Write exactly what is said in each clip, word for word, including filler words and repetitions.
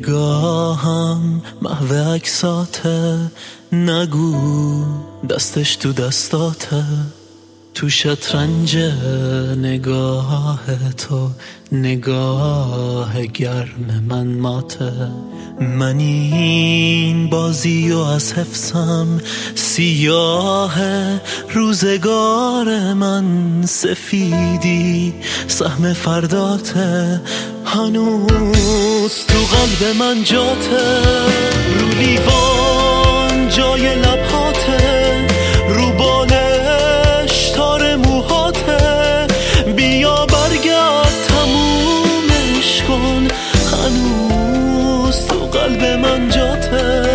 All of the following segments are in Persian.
نگاهم محو عکساته، نگو دستش تو دستاته، تو شطرنج نگاه تو نگاه گرم من ماته. من این بازی و از حفظم سیاه، روزگار من سفیدی سهم فرداته، هنوز تو قلب من جاته، رو لیوان جای لبهاته، رو بالش تار موهاته، بیا برگرد تمومش کن، هنوز تو قلب من جاته.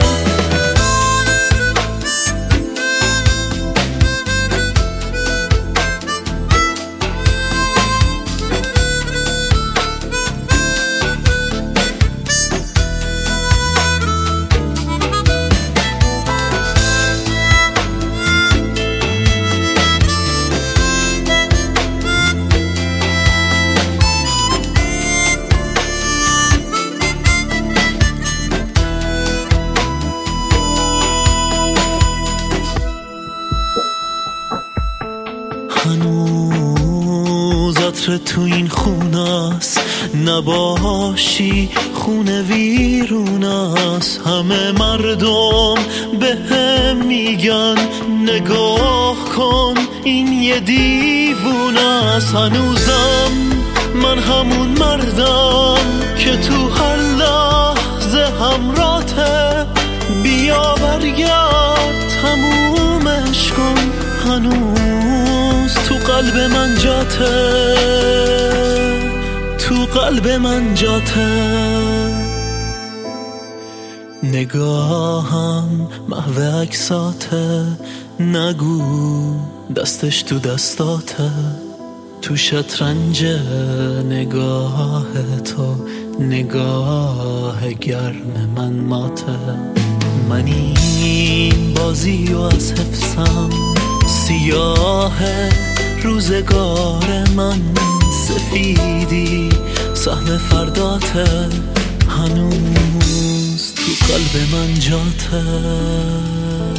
هنوز عطر تو این خونست، نباشی خونه ویرونست، همه مردم به هم میگن نگاه کن این یه دیوونست، هنوزم من همون مردم که تو هر لحظه همراته، بیا برگرد تمومش کن، هنوز تو قلب من جاته، تو قلب من جاته. نگاهم محو عکساته، نگو دستش تو دستاته، تو شطرنج نگاه تو نگاه گرم من ماته. من این بازی و از حفظم سیاه، روزگار من سفیدی سهم فرداته، هنوز تو قلب من جاته.